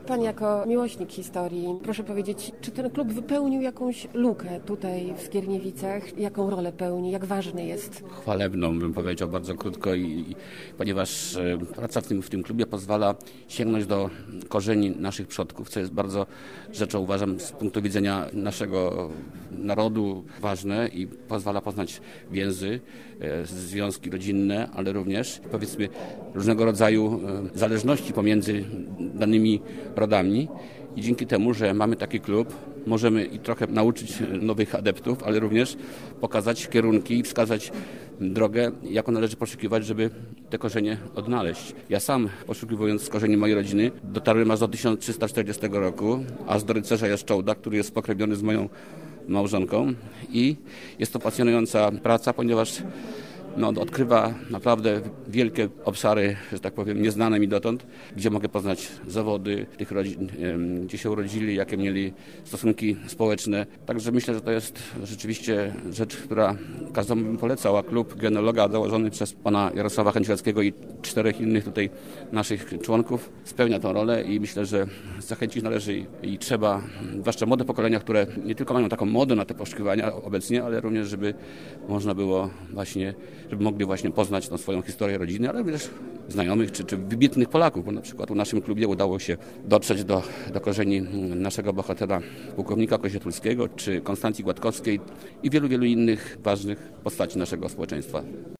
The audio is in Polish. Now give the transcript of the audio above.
Pan jako miłośnik historii, proszę powiedzieć, czy ten klub wypełnił jakąś lukę tutaj w Skierniewicach? Jaką rolę pełni? Jak ważny jest? Chwalebną, bym powiedział bardzo krótko, ponieważ praca w tym klubie pozwala sięgnąć do korzeni naszych przodków, co jest bardzo rzeczą, uważam, z punktu widzenia naszego narodu ważne i pozwala poznać więzy, związki rodzinne, ale również, powiedzmy, różnego rodzaju zależności pomiędzy danymi rodami. I dzięki temu, że mamy taki klub, możemy i trochę nauczyć nowych adeptów, ale również pokazać kierunki i wskazać drogę, jaką należy poszukiwać, żeby te korzenie odnaleźć. Ja sam, poszukiwując korzeni mojej rodziny, dotarłem aż do 1340 roku, aż do rycerza Jaszczołda, który jest spokrewniony z moją małżonką i jest to pasjonująca praca, ponieważ odkrywa naprawdę wielkie obszary, że tak powiem, nieznane mi dotąd, gdzie mogę poznać zawody tych rodzin, gdzie się urodzili, jakie mieli stosunki społeczne. Także myślę, że to jest rzeczywiście rzecz, która każdemu bym polecał, a klub genealoga założony przez pana Jarosława Chęcileckiego i 4 innych tutaj naszych członków spełnia tę rolę i myślę, że zachęcić należy i trzeba, zwłaszcza młode pokolenia, które nie tylko mają taką modę na te poszukiwania obecnie, ale również, żeby można było właśnie, żeby mogli właśnie poznać tą swoją historię rodziny, ale również znajomych czy wybitnych Polaków, bo na przykład w naszym klubie udało się dotrzeć do korzeni naszego bohatera pułkownika Kozietulskiego czy Konstancji Gładkowskiej i wielu, wielu innych ważnych postaci naszego społeczeństwa.